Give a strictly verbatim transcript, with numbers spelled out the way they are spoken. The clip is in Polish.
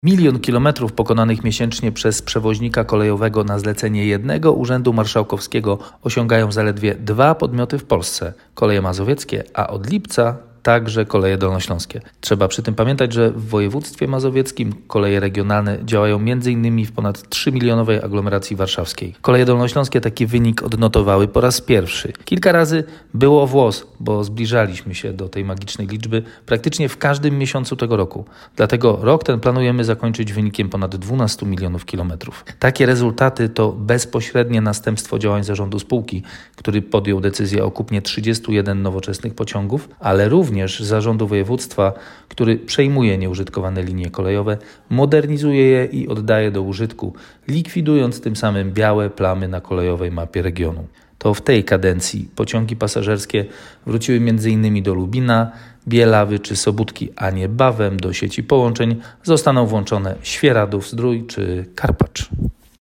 Milion kilometrów pokonanych miesięcznie przez przewoźnika kolejowego na zlecenie jednego urzędu marszałkowskiego osiągają zaledwie dwa podmioty w Polsce – Koleje Mazowieckie, a od lipca także Koleje Dolnośląskie. Trzeba przy tym pamiętać, że w województwie mazowieckim koleje regionalne działają między innymi w ponad trzymilionowej aglomeracji warszawskiej. Koleje Dolnośląskie taki wynik odnotowały po raz pierwszy. Kilka razy było włos, bo zbliżaliśmy się do tej magicznej liczby praktycznie w każdym miesiącu tego roku. Dlatego rok ten planujemy zakończyć wynikiem ponad dwunastu milionów kilometrów. Takie rezultaty to bezpośrednie następstwo działań zarządu spółki, który podjął decyzję o kupnie trzydziestu jeden nowoczesnych pociągów, ale również również zarządu województwa, który przejmuje nieużytkowane linie kolejowe, modernizuje je i oddaje do użytku, likwidując tym samym białe plamy na kolejowej mapie regionu. To w tej kadencji pociągi pasażerskie wróciły między innymi do Lubina, Bielawy czy Sobótki, a niebawem do sieci połączeń zostaną włączone Świeradów-Zdrój czy Karpacz.